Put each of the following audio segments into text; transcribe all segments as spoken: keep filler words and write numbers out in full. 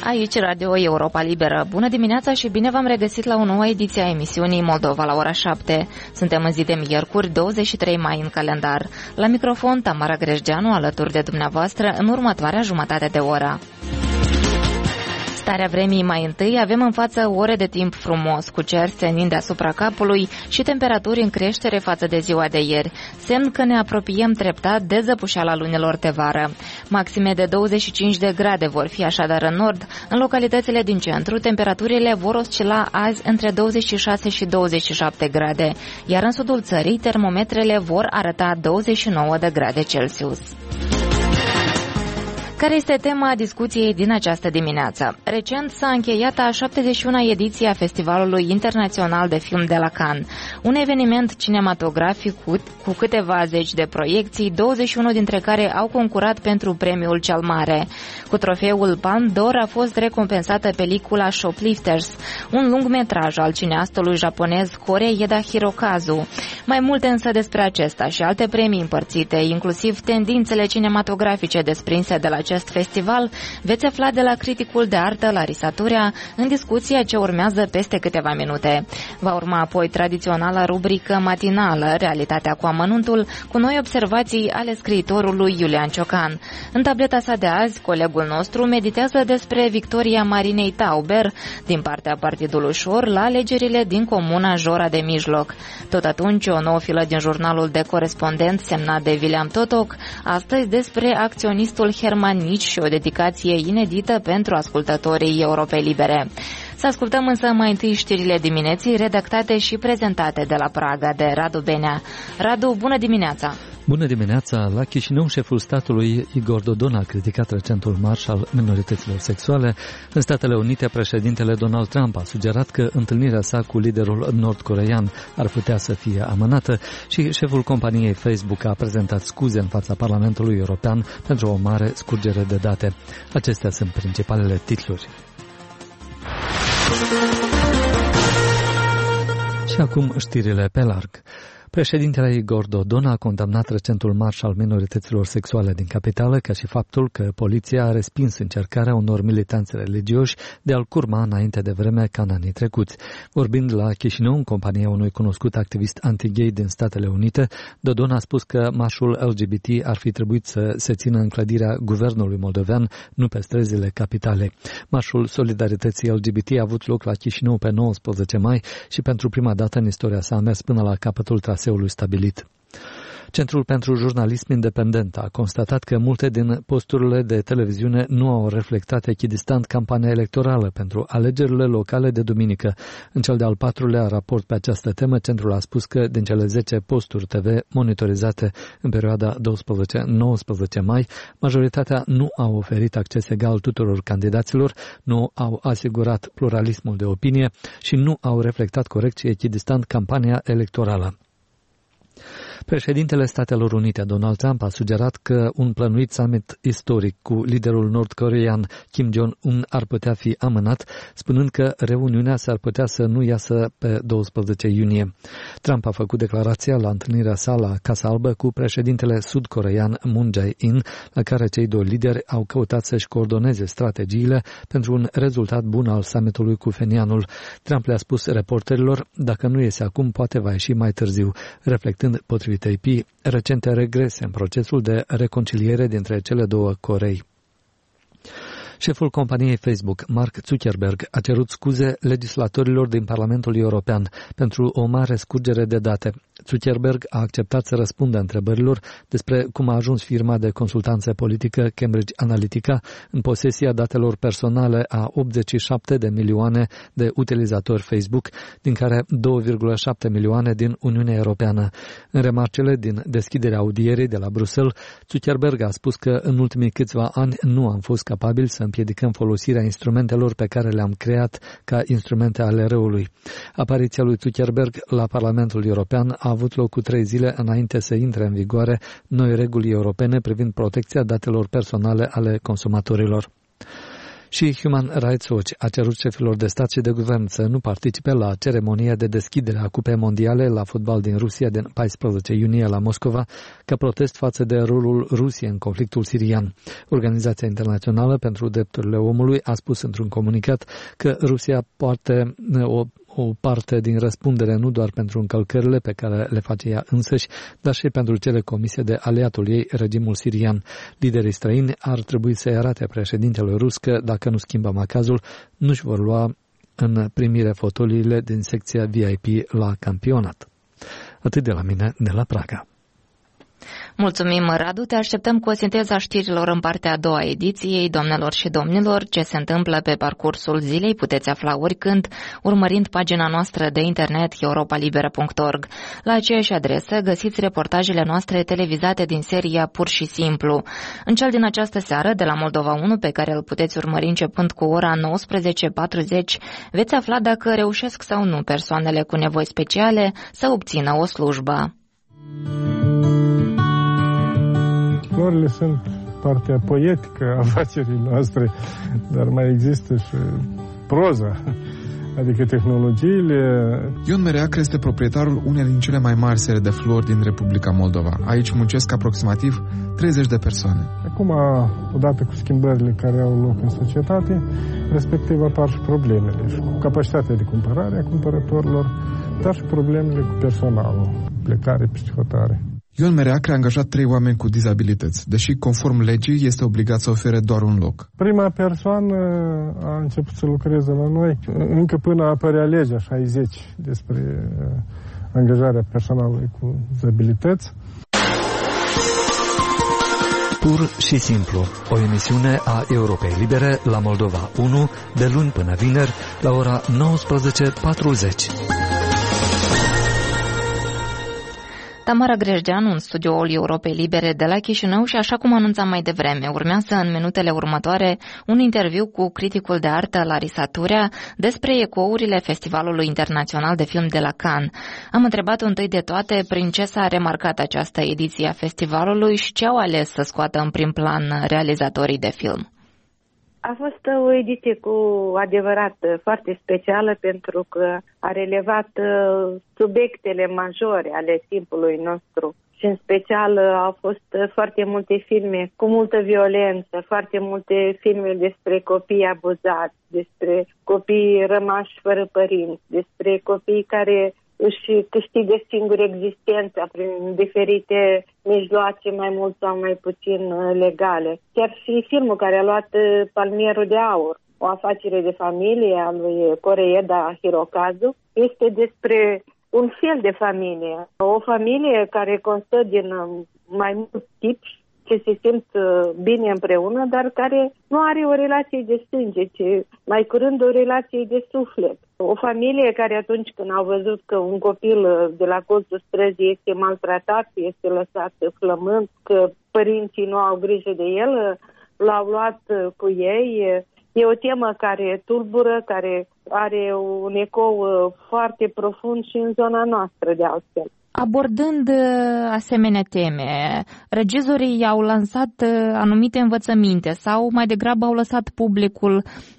Aici Radio Europa Liberă. Bună dimineața și bine v-am regăsit la o nouă ediție a emisiunii Moldova la ora șapte. Suntem în zi de miercuri, douăzeci și trei mai în calendar. La microfon, Tamara Grejdeanu, alături de dumneavoastră în următoarea jumătate de oră. Starea vremii mai întâi, avem în față ore de timp frumos, cu cer senind deasupra capului și temperaturi în creștere față de ziua de ieri, semn că ne apropiem treptat de zăpușeala lunilor de vară. Maxime de douăzeci și cinci de grade vor fi așadar în nord, în localitățile din centru temperaturile vor oscila azi între douăzeci și șase și douăzeci și șapte grade, iar în sudul țării termometrele vor arăta douăzeci și nouă de grade Celsius. Care este tema discuției din această dimineață? Recent s-a încheiat a șaptezeci și una ediție a Festivalului Internațional de Film de la Cannes, un eveniment cinematografic cu, cu câteva zeci de proiecții, douăzeci și unu dintre care au concurat pentru premiul cel mare. Cu trofeul Palme d'Or a fost recompensată pelicula Shoplifters, un lungmetraj al cineastului japonez Koreeda Hirokazu. Mai multe însă despre acesta și alte premii împărțite, inclusiv tendințele cinematografice desprinse de la acest festival, veți afla de la criticul de artă Larisa Turea în discuția ce urmează peste câteva minute. Va urma apoi tradiționala rubrică matinală, Realitatea cu amănuntul, cu noi observații ale scriitorului Iulian Ciocan. În tableta sa de azi, colegul nostru meditează despre victoria Marinei Tauber din partea Partidului Șor la alegerile din comuna Jora de Mijloc. Tot atunci, o nouă filă din jurnalul de corespondent semnat de William Totoc, astăzi despre acționistul Herman Nici și o dedicație inedită pentru ascultătorii Europei Libere. Să ascultăm însă mai întâi știrile dimineții redactate și prezentate de la Praga de Radu Benea. Radu, bună dimineața! Bună dimineața! La Chișinău, șeful statului Igor Dodon a criticat recentul marș al minorităților sexuale. În Statele Unite, președintele Donald Trump a sugerat că întâlnirea sa cu liderul nord-coreean ar putea să fie amânată și șeful companiei Facebook a prezentat scuze în fața Parlamentului European pentru o mare scurgere de date. Acestea sunt principalele titluri. Și acum știrile pe larg. Președintele Igor Dodon a condamnat recentul marș al minorităților sexuale din capitală, ca și faptul că poliția a respins încercarea unor militanți religioși de a-l curma înainte de vreme ca în anii trecuți. Vorbind la Chișinău, în compania unui cunoscut activist anti-gay din Statele Unite, Dodon a spus că marșul L G B T ar fi trebuit să se țină în clădirea guvernului moldovean, nu pe străzile capitalei. Marșul Solidarității L G B T a avut loc la Chișinău pe nouăsprezece mai și pentru prima dată în istoria sa a mers până la capătul traseului stabilit. Centrul pentru Jurnalism Independent a constatat că multe din posturile de televiziune nu au reflectat echidistant campania electorală pentru alegerile locale de duminică. În cel de-al patrulea raport pe această temă, centrul a spus că din cele zece posturi T V monitorizate în perioada douăsprezece nouăsprezece mai, majoritatea nu au oferit acces egal tuturor candidaților, nu au asigurat pluralismul de opinie și nu au reflectat corect și echidistant campania electorală. Președintele Statelor Unite, Donald Trump, a sugerat că un plănuit summit istoric cu liderul nord-coreean Kim Jong-un ar putea fi amânat, spunând că reuniunea s-ar putea să nu iasă pe douăsprezece iunie. Trump a făcut declarația la întâlnirea sa la Casa Albă cu președintele sud-coreean Moon Jae-in, la care cei doi lideri au căutat să-și coordoneze strategiile pentru un rezultat bun al summitului cu fenianul. Trump le-a spus reporterilor, dacă nu iese acum, poate va ieși mai târziu, reflectând potrivit A P recente regrese în procesul de reconciliere dintre cele două Corei. Șeful companiei Facebook, Mark Zuckerberg, a cerut scuze legislatorilor din Parlamentul European pentru o mare scurgere de date. Zuckerberg a acceptat să răspundă întrebărilor despre cum a ajuns firma de consultanță politică Cambridge Analytica în posesia datelor personale a optzeci și șapte de milioane de utilizatori Facebook, din care două virgulă șapte milioane din Uniunea Europeană. În remarcele din deschiderea audierii de la Bruxelles, Zuckerberg a spus că în ultimii câțiva ani nu am fost capabili să împiedicăm folosirea instrumentelor pe care le-am creat ca instrumente ale răului. Apariția lui Zuckerberg la Parlamentul European a avut loc cu trei zile înainte să intre în vigoare noi reguli europene privind protecția datelor personale ale consumatorilor. Și Human Rights Watch a cerut șefilor de stat și de guvern să nu participe la ceremonia de deschidere a Cupei Mondiale la fotbal din Rusia din paisprezece iunie la Moscova, ca protest față de rolul Rusiei în conflictul sirian. Organizația Internațională pentru Drepturile Omului a spus într-un comunicat că Rusia poartă o o parte din răspundere nu doar pentru încălcările pe care le face ea însăși, dar și pentru cele comise de aliatul ei, regimul sirian. Liderii străini ar trebui să-i arate președintelui rus că, dacă nu schimbă macazul, nu-și vor lua în primire fotoliile din secția V I P la campionat. Atât de la mine, de la Praga. Mulțumim, Radu, te așteptăm cu o sinteză a știrilor în partea a doua ediției. Doamnelor și domnilor, ce se întâmplă pe parcursul zilei puteți afla oricând, urmărind pagina noastră de internet europa liberă punct org. La aceeași adresă găsiți reportajele noastre televizate din seria Pur și Simplu. În cel din această seară, de la Moldova unu, pe care îl puteți urmări începând cu ora nouăsprezece patruzeci, veți afla dacă reușesc sau nu persoanele cu nevoi speciale să obțină o slujbă. Florile sunt partea poetică a afacerii noastre, dar mai există și proza, adică tehnologiile. Ion Mereacre este proprietarul unei din cele mai mari sere de flori din Republica Moldova. Aici muncesc aproximativ treizeci de persoane. Acum, odată cu schimbările care au loc în societate, respectiv apar și problemele, și cu capacitatea de cumpărare a cumpărătorilor, dar și problemele cu personalul, plecare, peste hotare. Ion Mereacre a angajat trei oameni cu dizabilități, deși, conform legii, este obligat să ofere doar un loc. Prima persoană a început să lucreze la noi încă până apărea legea șaizeci despre angajarea personalului cu dizabilități. Pur și simplu, o emisiune a Europei Libere la Moldova unu, de luni până vineri, la ora nouăsprezece patruzeci. Tamara Grejdeanu în studioul Europei Libere de la Chișinău și, așa cum anunțam mai devreme, urmează în minutele următoare un interviu cu criticul de artă Larisa Turea despre ecourile Festivalului Internațional de Film de la Cannes. Am întrebat întâi de toate prin ce s-a remarcat această ediție a festivalului și ce au ales să scoată în prim plan realizatorii de film. A fost o ediție cu adevărat foarte specială pentru că a relevat subiectele majore ale timpului nostru și în special au fost foarte multe filme cu multă violență, foarte multe filme despre copii abuzați, despre copii rămași fără părinți, despre copii care își câștigă singur existența prin diferite mijloace mai mult sau mai puțin legale. Chiar și filmul care a luat Palmierul de Aur, o afacere de familie a lui Koreeda Hirokazu, este despre un fel de familie. O familie care constă din mai mulți tipi ce se simt bine împreună, dar care nu are o relație de sânge, ci mai curând o relație de suflet. O familie care atunci când au văzut că un copil de la colțul străzii este maltratat, este lăsat flămând, că părinții nu au grijă de el, l-au luat cu ei. E o temă care tulbură, care are un ecou foarte profund și în zona noastră de altfel. Abordând asemenea teme, regizorii au lansat anumite învățăminte sau mai degrabă au lăsat publicul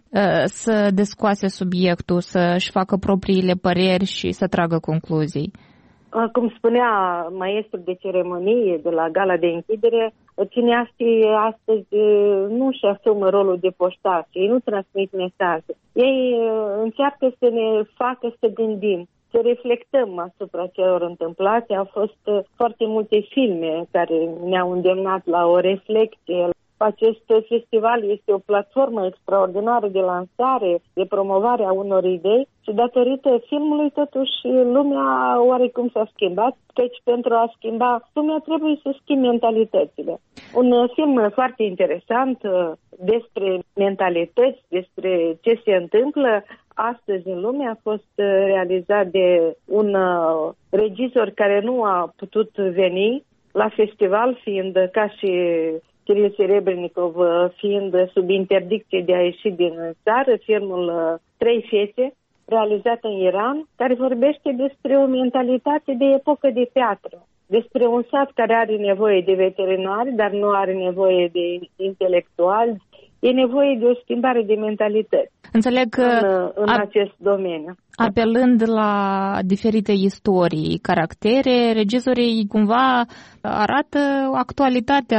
să descoase subiectul, să-și facă propriile păreri și să tragă concluzii? Cum spunea maestrul de ceremonie de la gala de închidere, cineastii astăzi nu își asumă rolul de poștași, ei nu transmit mesaje. Ei încearcă să ne facă să gândim, să reflectăm asupra celor întâmplate. Au fost foarte multe filme care ne-au îndemnat la o reflecție. Acest festival este o platformă extraordinară de lansare, de promovare a unor idei și datorită filmului totuși lumea oarecum s-a schimbat, căci pentru a schimba lumea trebuie să schimbe mentalitățile. Un film foarte interesant despre mentalități, despre ce se întâmplă astăzi în lume a fost realizat de un regizor care nu a putut veni la festival, fiind ca și Kiril Serebrennikov fiind sub interdicție de a ieși din țară, filmul Trei fete, realizat în Iran, care vorbește despre o mentalitate de epocă de piatră, despre un sat care are nevoie de veterinari, dar nu are nevoie de intelectuali. e nevoie de o schimbare de mentalitate. Înțeleg că în, în a... acest domeniu. Apelând la diferite istorii, caractere, regizorii cumva arată actualitatea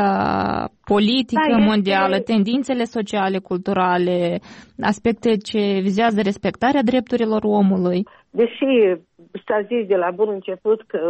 politică da, mondială, este... tendințele sociale, culturale, aspecte ce vizează respectarea drepturilor omului. Deși s-a zis de la bun început că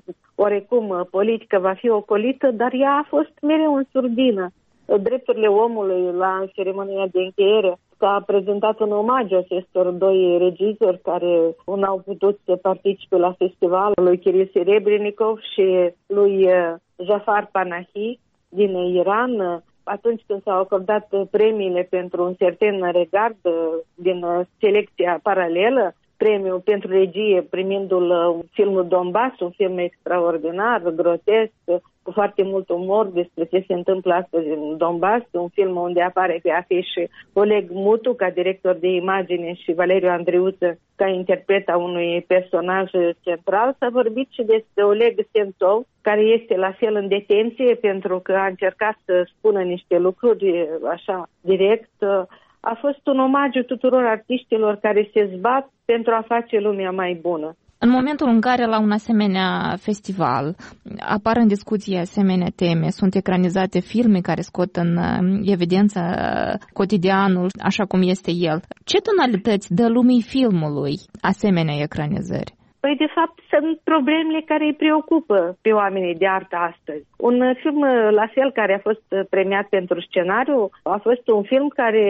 oarecum politica va fi ocolită, dar ea a fost mereu în surdină. Drepturile omului la ceremonia de încheiere s-a prezentat un omagiu acestor doi regizori care nu au putut să participe la festival, lui Kiril Serebrennikov și lui Jafar Panahi din Iran. Atunci când s-au acordat premiile pentru un certain regard din selecția paralelă, premiul pentru regie primindu-l filmul Donbass, un film extraordinar, grotesc, cu foarte mult umor despre ce se întâmplă astăzi în Donbass, un film unde apare pe afiș Oleg Mutu ca director de imagine și Valeriu Andriuță ca interpret a unui personaj central. S-a vorbit și despre Oleg Sentsov, care este la fel în detenție pentru că a încercat să spună niște lucruri așa direct. A fost un omagiu tuturor artiștilor care se zbat pentru a face lumea mai bună. În momentul în care la un asemenea festival apar în discuție asemenea teme, sunt ecranizate filme care scot în evidență cotidianul așa cum este el, ce tonalități dă lumii filmului asemenea ecranizări? Păi, de fapt, sunt problemele care îi preocupă pe oamenii de artă astăzi. Un film, la fel, care a fost premiat pentru scenariu, a fost un film care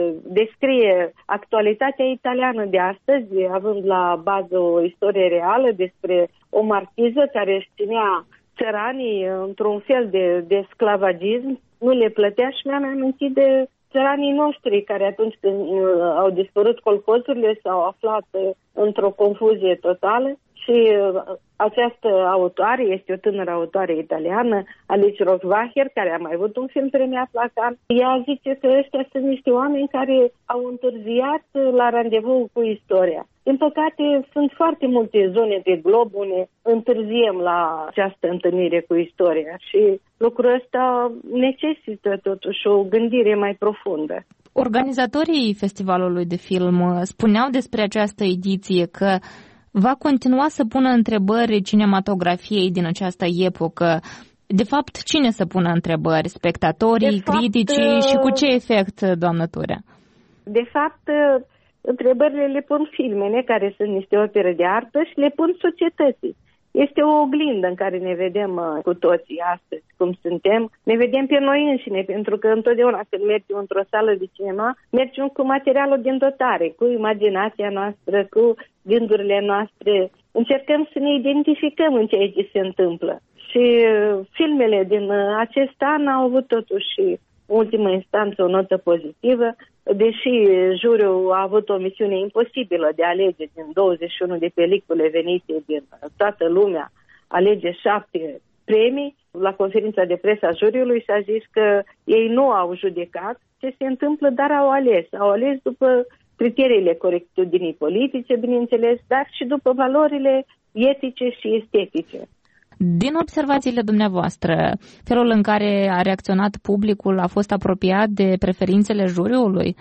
descrie actualitatea italiană de astăzi, având la bază o istorie reală despre o marchiză care își ținea țăranii într-un fel de, de sclavagism, nu le plătea și mi-am amintit de țăranii noștri care atunci când au dispărut colhozurile s-au aflat într-o confuzie totală și această autoare este o tânără autoare italiană, Alice Rohrwacher, care a mai avut un film premiat la Cannes. Ea zice că ăștia sunt niște oameni care au întârziat la randevou cu istoria. Din păcate, sunt foarte multe zone de glob unde întârziem la această întâlnire cu istoria și lucrul ăsta necesită totuși o gândire mai profundă. Organizatorii festivalului de film spuneau despre această ediție că va continua să pună întrebări cinematografiei din această epocă. De fapt, cine să pună întrebări? Spectatorii, de criticii fapt, și cu ce efect, doamnă Turea? De fapt, întrebările le pun filmele, care sunt niște opere de artă, și le pun societății. Este o oglindă în care ne vedem cu toții astăzi, cum suntem. Ne vedem pe noi înșine, pentru că întotdeauna când mergem într-o sală de cinema, mergem cu materialul din dotare, cu imaginația noastră, cu gândurile noastre. Încercăm să ne identificăm în ceea ce se întâmplă. Și filmele din acest an au avut totuși în ultimă instanță o notă pozitivă, deși juriul a avut o misiune imposibilă de a alege din douăzeci și unu de pelicule venite din toată lumea, alege șapte premii. La conferința de presă a juriului s-a zis că ei nu au judecat ce se întâmplă, dar au ales. Au ales după criteriile corectitudinii politice, bineînțeles, dar și după valorile etice și estetice. Din observațiile dumneavoastră, felul în care a reacționat publicul a fost apropiat de preferințele juriului?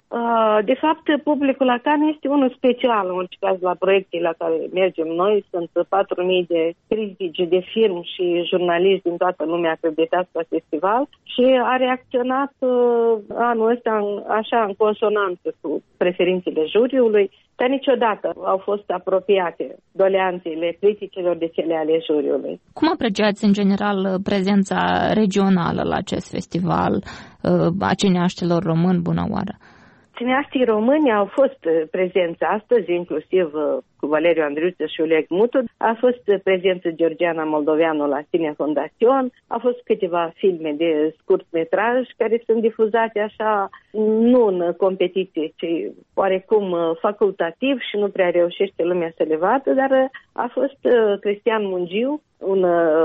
De fapt, publicul la Cannes este unul special, în orice caz la proiecții la care mergem noi. Sunt patru mii de critici de film și jurnaliști din toată lumea acreditați la festival și a reacționat anul ăsta așa în consonanță cu preferințele juriului, dar niciodată au fost apropiate doleanțele criticilor de cele ale juriului. Cum apreciați în general prezența regională la acest festival a cineaștilor români, bună oară? Cineaștii români au fost prezenți astăzi, inclusiv cu Valeriu Andriuță și Oleg Mutu. A fost prezență Georgiana Moldoveanu la Cine Fondațion. Au fost câteva filme de scurt metraj care sunt difuzate așa, nu în competiție, ci oarecum facultativ și nu prea reușește lumea să le vadă, dar a fost Cristian Mungiu, un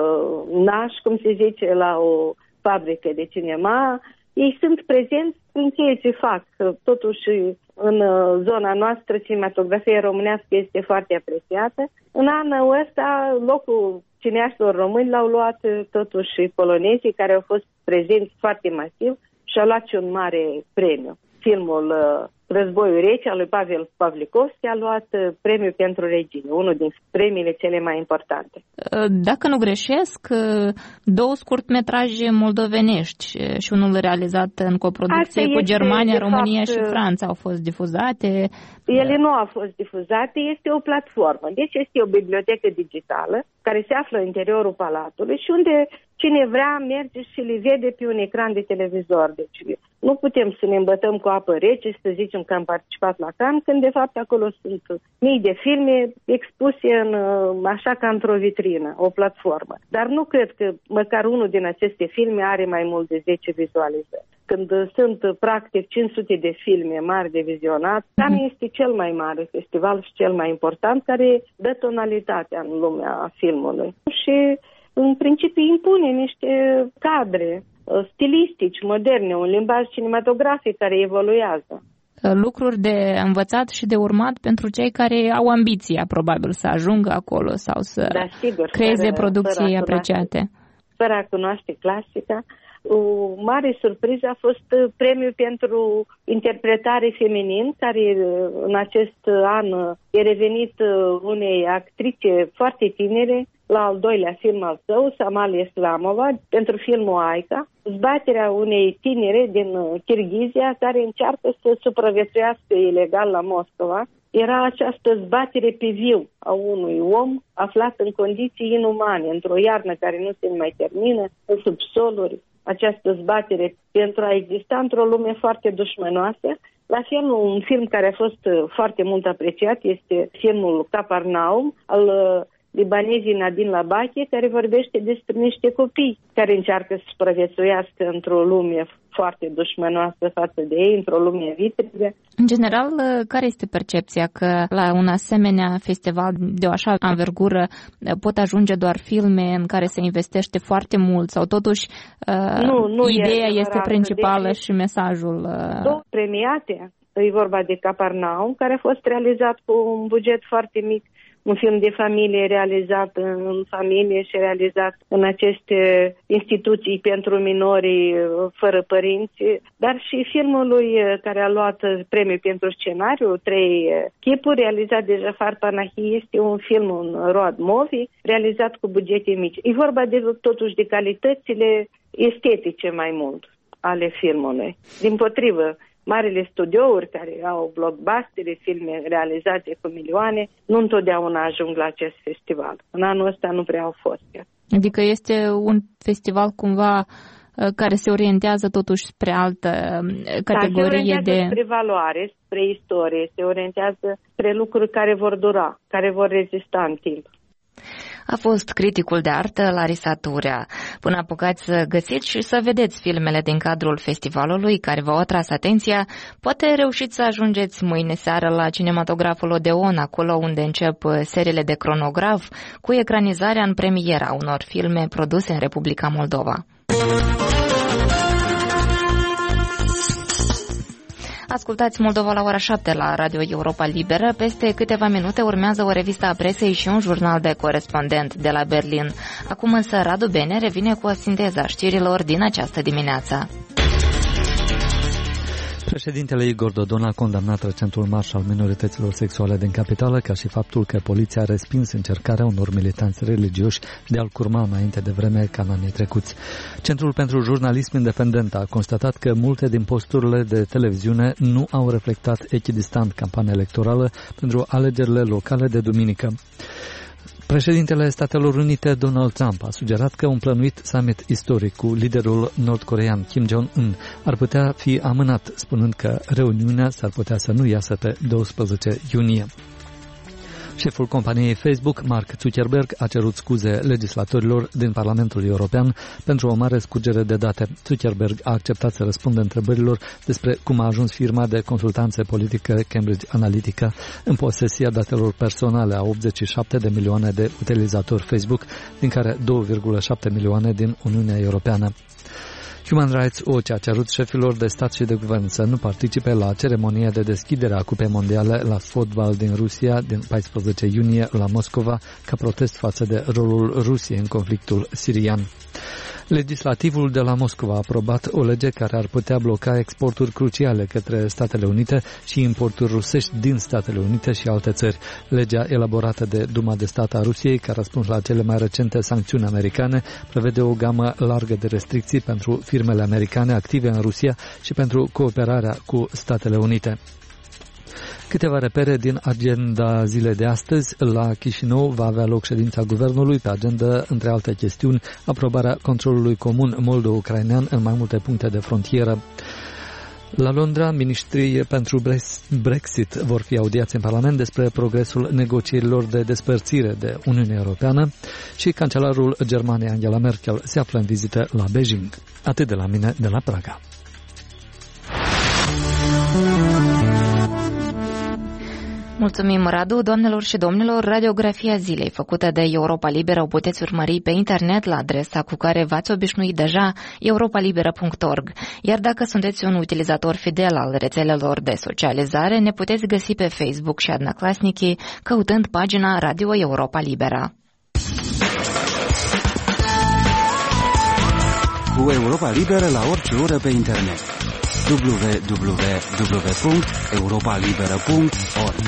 naș, cum se zice, la o fabrică de cinema. Ei sunt prezenți prin ceea ce fac. Totuși, în zona noastră, cinematografia românească este foarte apreciată. În anul ăsta, locul cineaștilor români l-au luat totuși polonezii, care au fost prezenți foarte masiv și-a luat și un mare premiu. Filmul uh, Războiul Rece al lui Pavel Pavlikovski a luat uh, premiul pentru regie, unul din premiile cele mai importante. Dacă nu greșesc, două scurtmetraje moldovenești și unul realizat în coproducție cu Germania, România fapt, și Franța au fost difuzate. Ele nu au fost difuzate, este o platformă. Deci este o bibliotecă digitală care se află în interiorul Palatului și unde cine vrea merge și le vede pe un ecran de televizor. Deci nu putem să ne îmbătăm cu apă rece și să zicem că am participat la Cannes, când de fapt acolo sunt mii de filme expuse în, așa ca într-o vitrină, o platformă. Dar nu cred că măcar unul din aceste filme are mai mult de zece vizualizări. Când sunt practic cinci sute de filme mari de vizionat, Cannes este cel mai mare festival și cel mai important, care dă tonalitatea în lumea filmului. Și în principiu impune niște cadre stilistici, moderne, un limbaj cinematografic care evoluează. Lucruri de învățat și de urmat pentru cei care au ambiția, probabil, să ajungă acolo sau să da, sigur, creeze fără, producții fără apreciate. Cunoaște, fără a cunoaște clasica, o mare surpriză a fost premiul pentru interpretare feminin, care în acest an e revenit unei actrice foarte tinere, la al doilea film al său, Samalia Islamova, pentru filmul Aica, zbaterea unei tinere din Kirghizia care încearcă să supraviețuiască ilegal la Moscova. Era această zbatere pe viu a unui om aflat în condiții inumane, într-o iarnă care nu se mai termină, în subsoluri, această zbatere pentru a exista într-o lume foarte dușmănoasă. La fel, un film care a fost foarte mult apreciat este filmul Capernaum al libanezii Nadine Labache, care vorbește despre niște copii care încearcă să supraviețuiască într-o lume foarte dușmănoasă față de ei, într-o lume vitrigă. În general, care este percepția că la un asemenea festival de o așa anvergură pot ajunge doar filme în care se investește foarte mult sau totuși nu, nu ideea e este principală de... și mesajul? Două premiate, e vorba de Capernaum, care a fost realizat cu un buget foarte mic, un film de familie realizat în familie și realizat în aceste instituții pentru minorii fără părinți, dar și filmul lui care a luat premiul pentru scenariu, Trei chipuri, realizat de Jafar Panahi, este un film, un road movie, realizat cu bugete mici. E vorba de, totuși de calitățile estetice mai mult ale filmului. Dimpotrivă, marile studiouri care au blockbustere, filme realizate cu milioane, nu întotdeauna ajung la acest festival. În anul ăsta nu prea au fost. Adică este un festival cumva care se orientează totuși spre altă categorie da, se de... spre valoare, spre istorie, se orientează spre lucruri care vor dura, care vor rezista în timp. A fost criticul de artă Larisa Turea. Până apucați să găsiți și să vedeți filmele din cadrul festivalului care v-au atras atenția, poate reușiți să ajungeți mâine seară la Cinematograful Odeon, acolo unde încep seriile de cronograf, cu ecranizarea în premiera unor filme produse în Republica Moldova. Ascultați Moldova la ora șapte la Radio Europa Liberă. Peste câteva minute urmează o revistă a presei și un jurnal de corespondent de la Berlin. Acum însă Radu Bene revine cu o sinteză a știrilor din această dimineață. Președintele Igor Dodon a condamnat recentul marș al minorităților sexuale din capitală, ca și faptul că poliția a respins încercarea unor militanți religioși de a-l curma înainte de vreme ca în anii trecuți. Centrul pentru Jurnalism Independent a constatat că multe din posturile de televiziune nu au reflectat echidistant campania electorală pentru alegerile locale de duminică. Președintele Statelor Unite, Donald Trump, a sugerat că un plănuit summit istoric cu liderul nord-corean Kim Jong-un ar putea fi amânat, spunând că reuniunea s-ar putea să nu iasă pe doisprezece iunie. Șeful companiei Facebook, Mark Zuckerberg, a cerut scuze legislatorilor din Parlamentul European pentru o mare scurgere de date. Zuckerberg a acceptat să răspundă întrebărilor despre cum a ajuns firma de consultanță politică Cambridge Analytica în posesia datelor personale a optzeci și șapte de milioane de utilizatori Facebook, din care două virgulă șapte milioane din Uniunea Europeană. Human Rights Watch a cerut șefilor de stat și de guvern să nu participe la ceremonia de deschidere a Cupei Mondiale la fotbal din Rusia din paisprezece iunie la Moscova, ca protest față de rolul Rusiei în conflictul sirian. Legislativul de la Moscova a aprobat o lege care ar putea bloca exporturi cruciale către Statele Unite și importuri rusești din Statele Unite și alte țări. Legea elaborată de Duma de Stat a Rusiei, ca răspuns la cele mai recente sancțiuni americane, prevede o gamă largă de restricții pentru firmele americane active în Rusia și pentru cooperarea cu Statele Unite. Câteva repere din agenda zilei de astăzi. La Chișinău va avea loc ședința guvernului, pe agenda, între alte chestiuni, aprobarea controlului comun moldo-ucrainean în mai multe puncte de frontieră. La Londra, ministrii pentru Brexit vor fi audiați în Parlament despre progresul negocierilor de despărțire de Uniunea Europeană și cancelarul Germaniei Angela Merkel se află în vizită la Beijing. Atât de la mine, de la Praga. Mulțumim, Radu. Doamnelor și domnilor, radiografia zilei făcută de Europa Liberă o puteți urmări pe internet la adresa cu care v-ați obișnuit deja, europa liberă punct org. Iar dacă sunteți un utilizator fidel al rețelelor de socializare, ne puteți găsi pe Facebook și Adnaclasnici căutând pagina Radio Europa Liberă. Cu Europa Liberă la orice oră pe internet. w w w punct europa liberă punct org.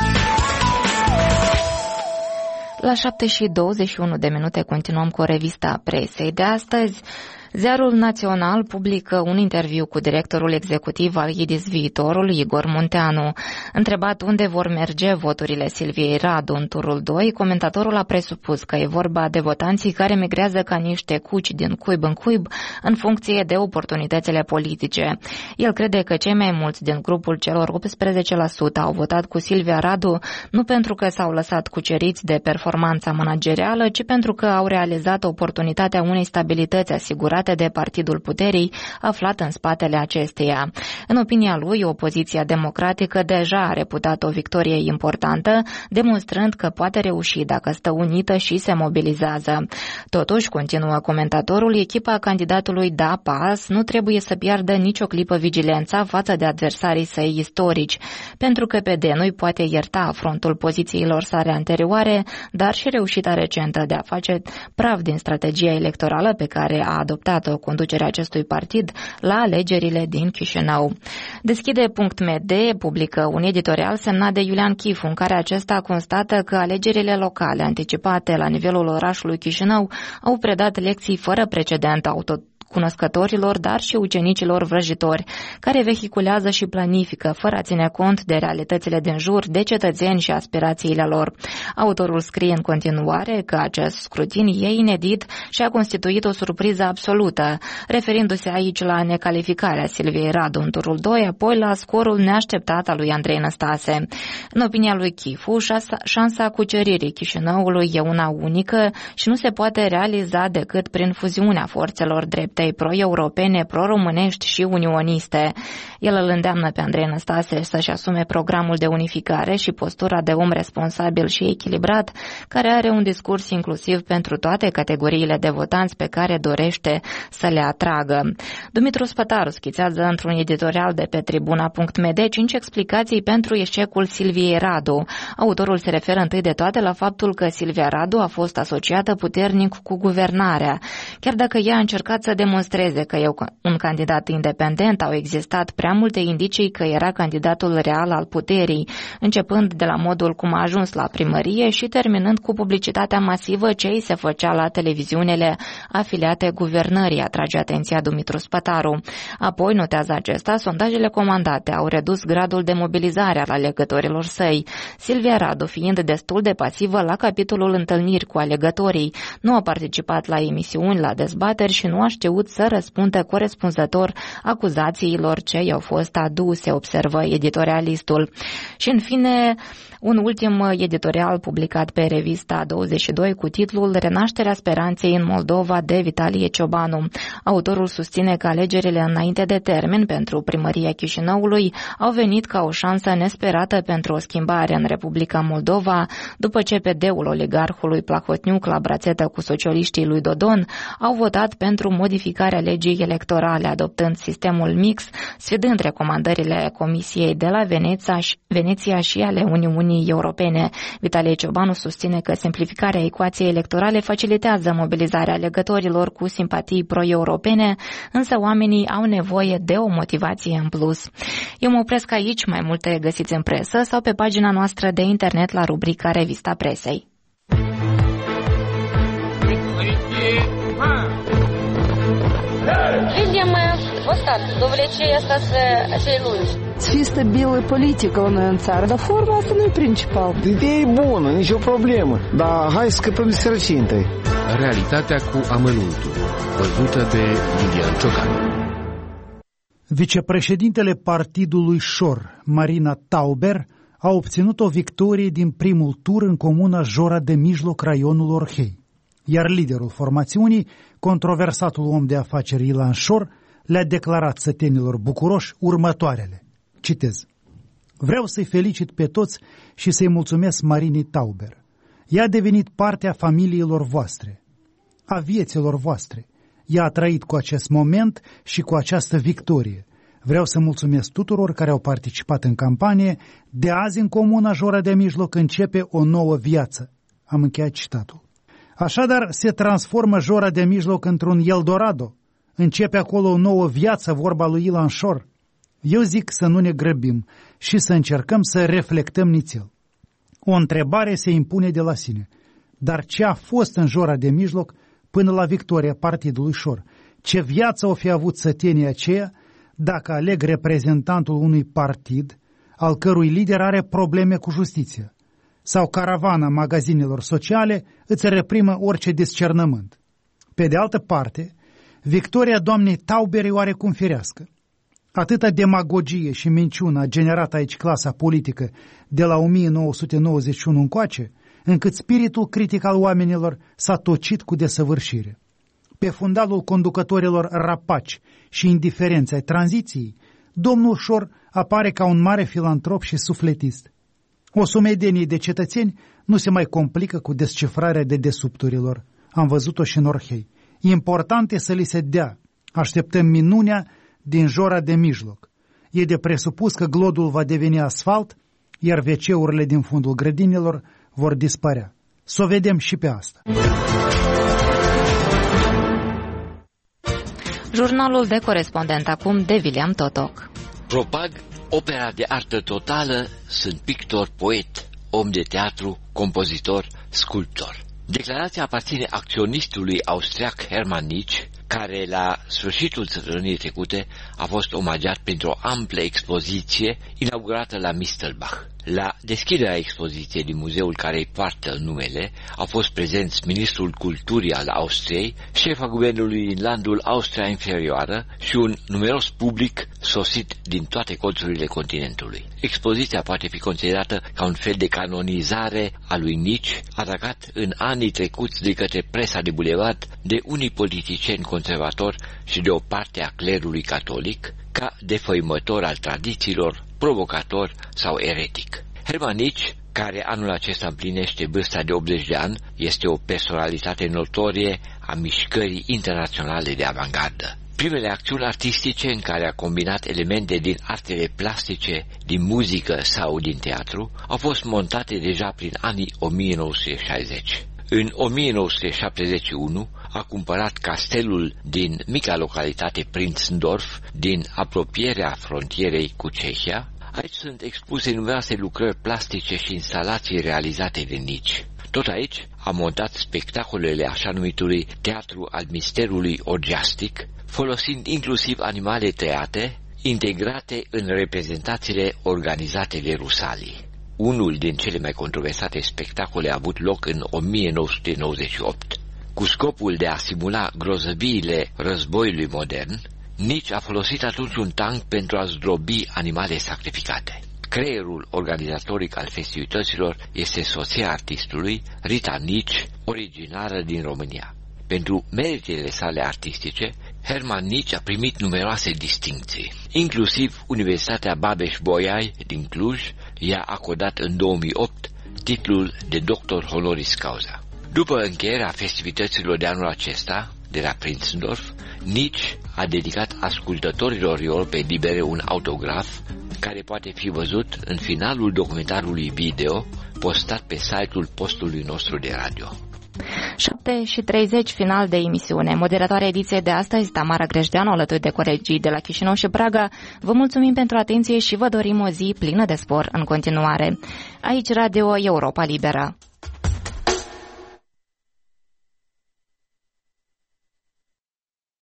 La șapte și douăzeci și unu de minute continuăm cu revista presei de astăzi. Ziarul Național publică un interviu cu directorul executiv al I D I S Viitorul, Igor Munteanu. Întrebat unde vor merge voturile Silviei Radu în turul doi, comentatorul a presupus că e vorba de votanții care migrează ca niște cuci din cuib în cuib în funcție de oportunitățile politice. El crede că cei mai mulți din grupul celor optsprezece la sută au votat cu Silvia Radu nu pentru că s-au lăsat cuceriți de performanța managerială, ci pentru că au realizat oportunitatea unei stabilități asigurate de partidul puterii aflat în spatele acesteia. În opinia lui, opoziția democratică deja a reputat o victorie importantă, demonstrând că poate reuși dacă stă unită și se mobilizează. Totuși, continuă comentatorul, echipa candidatului Da Pas nu trebuie să piardă nicio clipă vigilența față de adversarii săi istorici, pentru că P D nu-i poate ierta afrontul pozițiilor sale anterioare, dar și reușita recentă de a face praf din strategia electorală pe care a adoptat o conducerea acestui partid la alegerile din Chișinău. Deschide punct m d publică un editorial semnat de Iulian Chifu, în care acesta constată că alegerile locale anticipate la nivelul orașului Chișinău au predat lecții fără precedent auto cunoscătorilor, dar și ucenicilor vrăjitori, care vehiculează și planifică, fără a ține cont de realitățile din jur, de cetățeni și aspirațiile lor. Autorul scrie în continuare că acest scrutin e inedit și a constituit o surpriză absolută, referindu-se aici la necalificarea Silviei Radu în turul doi, apoi la scorul neașteptat al lui Andrei Năstase. În opinia lui Chifu, șansa cuceririi Chișinăului e una unică și nu se poate realiza decât prin fuziunea forțelor drepte pro-europene, pro-românești și unioniste. El îl îndeamnă pe Andrei Năstase să-și asume programul de unificare și postura de om responsabil și echilibrat, care are un discurs inclusiv pentru toate categoriile de votanți pe care dorește să le atragă. Dumitru Spătaru schițează într-un editorial de pe tribuna punct m d cinci explicații pentru eșecul Silviei Radu. Autorul se referă întâi de toate la faptul că Silvia Radu a fost asociată puternic cu guvernarea. Chiar dacă ea a încercat să demonstreze că e un candidat independent, au existat prea multe indicii că era candidatul real al puterii, începând de la modul cum a ajuns la primărie și terminând cu publicitatea masivă ce îi se făcea la televiziunile afiliate guvernării, atrage atenția Dumitru Spătaru. Apoi, notează acesta, sondajele comandate au redus gradul de mobilizare al alegătorilor săi. Silvia Radu, fiind destul de pasivă la capitolul întâlniri cu alegătorii, nu a participat la emisiuni, la dezbateri și nu a știut să răspundă corespunzător acuzațiilor ce i-au fost aduse, observă editorialistul. Și în fine, un ultim editorial publicat pe revista douăzeci și doi cu titlul Renașterea speranței în Moldova de Vitalie Ciobanu. Autorul susține că alegerile înainte de termen pentru primăria Chișinăului au venit ca o șansă nesperată pentru o schimbare în Republica Moldova, după ce P D-ul oligarhului Plahotniuc la brațetă cu socialiștii lui Dodon au votat pentru modificarea legii electorale, adoptând sistemul mix, sfidând recomandările Comisiei de la Veneția și ale Uniunii Uniunii Europene. Vitalie Ciobanu susține că simplificarea ecuației electorale facilitează mobilizarea alegătorilor cu simpatii pro-europene, însă oamenii au nevoie de o motivație în plus. Eu mă opresc aici, mai multe găsiți în presă sau pe pagina noastră de internet la rubrica Revista Presei. Видимо, вот так, до влечения остаться цей lungi. Чисто белая политика în țară, dar forma asta nu e principal. Ideea e bună, nicio problemă, dar hai să scăpăm de sărăcie întâi. Realitatea cu amănuntul, văzută de Lilian Ciocan. Vicepreședintele partidului Șor, Marina Tauber, a obținut o victorie din primul tur în comuna Jora de Mijloc, raionul Orhei. Iar liderul formațiunii, controversatul om de afaceri Ilan Șor, le-a declarat sătenilor bucuroși următoarele. Citez. Vreau să-i felicit pe toți și să-i mulțumesc Marinei Tauber. Ea a devenit partea familiilor voastre, a vieților voastre. Ea a trăit cu acest moment și cu această victorie. Vreau să mulțumesc tuturor care au participat în campanie. De azi în comuna Jora de Mijloc începe o nouă viață. Am încheiat citatul. Așadar, se transformă Jora de Mijloc într-un Eldorado. Începe acolo o nouă viață, vorba lui Ilan Șor. Eu zic să nu ne grăbim și să încercăm să reflectăm nițel. O întrebare se impune de la sine. Dar ce a fost în Jora de Mijloc până la victoria partidului Șor? Ce viață o fi avut sătenii aceia dacă aleg reprezentantul unui partid al cărui lider are probleme cu justiția? Sau caravana magazinelor sociale îți reprimă orice discernământ. Pe de altă parte, victoria doamnei Tauber e oarecum firească. Atâta demagogie și minciună a generat aici clasa politică de la o mie nouă sute nouăzeci și unu încoace, încât spiritul critic al oamenilor s-a tocit cu desăvârșire. Pe fundalul conducătorilor rapaci și indiferenți ai tranziției, domnul Șor apare ca un mare filantrop și sufletist. O sumedenie de cetățeni nu se mai complică cu descifrarea dedesubturilor. Am văzut-o și în Orhei. Important e să li se dea. Așteptăm minunea din Jora de Mijloc. E de presupus că glodul va deveni asfalt, iar ve ce-urile din fundul grădinilor vor dispărea. Să o vedem și pe asta. Jurnalul de corespondent acum de William Totoc. Propag, opera de artă totală, sunt pictor, poet, om de teatru, compozitor, sculptor. Declarația aparține acționistului austriac Hermann Nitsch, care la sfârșitul săptămânii trecute a fost omagiat pentru o amplă expoziție inaugurată la Mistelbach. La deschiderea expoziției din muzeul care îi poartă numele au fost prezenți ministrul culturii al Austriei, șefa guvernului din landul Austria Inferioară și un numeros public sosit din toate colțurile continentului. Expoziția poate fi considerată ca un fel de canonizare a lui Nitsch, atacat în anii trecuți de către presa de bulevard, de unii politicieni conservatori și de o parte a clerului catolic, ca defăimător al tradițiilor, provocator sau eretic. Hermann Nitsch, care anul acesta împlinește vârsta de optzeci de ani, este o personalitate notorie a mișcării internaționale de avangardă. Primele acțiuni artistice în care a combinat elemente din artele plastice, din muzică sau din teatru au fost montate deja prin anii o mie nouă sute șaizeci. În o mie nouă sute șaptezeci și unu a cumpărat castelul din mica localitate Prinzendorf, din apropierea frontierei cu Cehia. Aici sunt expuse numeroase lucrări plastice și instalații realizate de Nitsch. Tot aici a montat spectacolele așa numitului teatru al misterului orgiastic, folosind inclusiv animale tăiate, integrate în reprezentațiile organizate de rusalii. Unul din cele mai controversate spectacole a avut loc în o mie nouă sute nouăzeci și opt. Cu scopul de a simula grozăviile războiului modern, Nitsch a folosit atunci un tank pentru a zdrobi animale sacrificate. Creierul organizatoric al festivităților este soția artistului, Rita Nitsch, originară din România. Pentru meritele sale artistice, Hermann Nitsch a primit numeroase distincții, inclusiv Universitatea Babeș-Bolyai din Cluj i-a acordat în două mii opt titlul de doctor honoris causa. După încheierea festivităților de anul acesta, de la Prinzendorf, Nitsch a dedicat ascultătorilor Europei Libere un autograf care poate fi văzut în finalul documentarului video postat pe site-ul postului nostru de radio. șapte și treizeci, final de emisiune. Moderatoarea ediției de astăzi, Tamara Grejdeanu, alături de colegii de la Chișinău și Praga. Vă mulțumim pentru atenție și vă dorim o zi plină de spor în continuare. Aici Radio Europa Liberă.